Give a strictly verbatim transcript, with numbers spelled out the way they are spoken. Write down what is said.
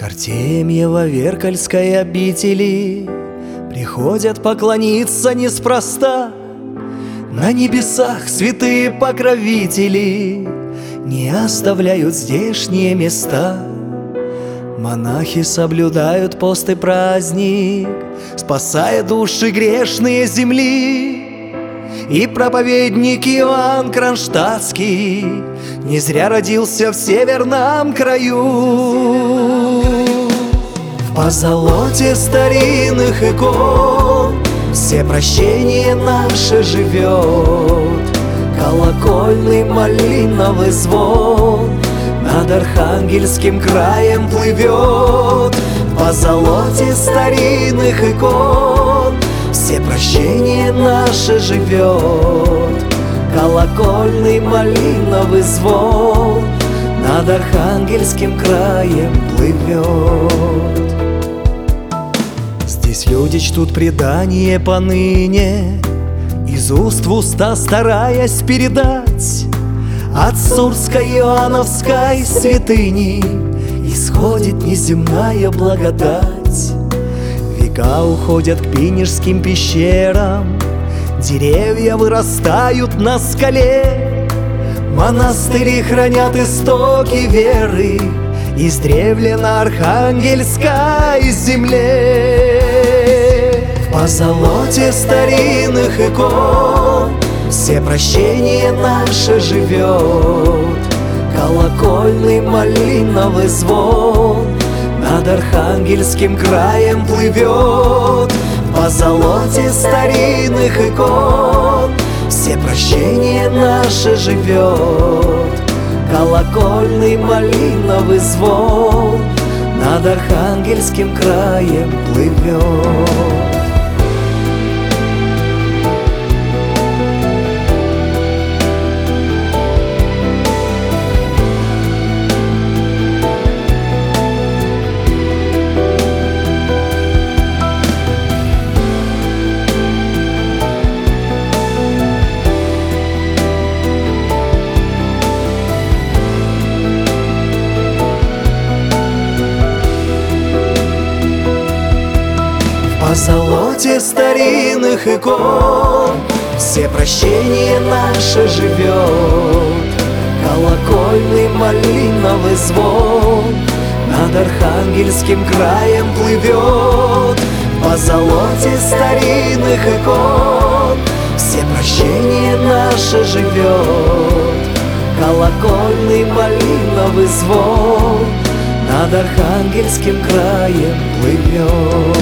Артемьева Веркальской обители приходят поклониться неспроста. На небесах святые покровители не оставляют здешние места. Монахи соблюдают пост и праздник, спасая души грешные земли. И проповедник Иоанн Кронштадтский не зря родился в северном краю. В позолоте старинных икон все прощение наше живет. Колокольный малиновый звон над Архангельским краем плывет. В позолоте старинных икон все прощение наше живет. Колокольный малиновый звон над Архангельским краем плывет. Здесь люди чтут предание поныне, из уст в уста стараясь передать. От Сурской Иоанновской святыни исходит неземная благодать. Века уходят к Пинежским пещерам, деревья вырастают на скале. Монастыри хранят истоки веры издревле на Архангельской земле. В позолоте старинных икон все прощение наше живет. Колокольный малиновый звон над Архангельским краем плывет. В позолоте старинных икон все прощение наше живет. Колокольный малиновый звон над Архангельским краем плывет. В позолоте старинных икон все прощение наше живет. Колокольный малиновый звон над Архангельским краем плывет. В позолоте старинных икон все прощение наше живет. Колокольный малиновый звон над Архангельским краем плывет.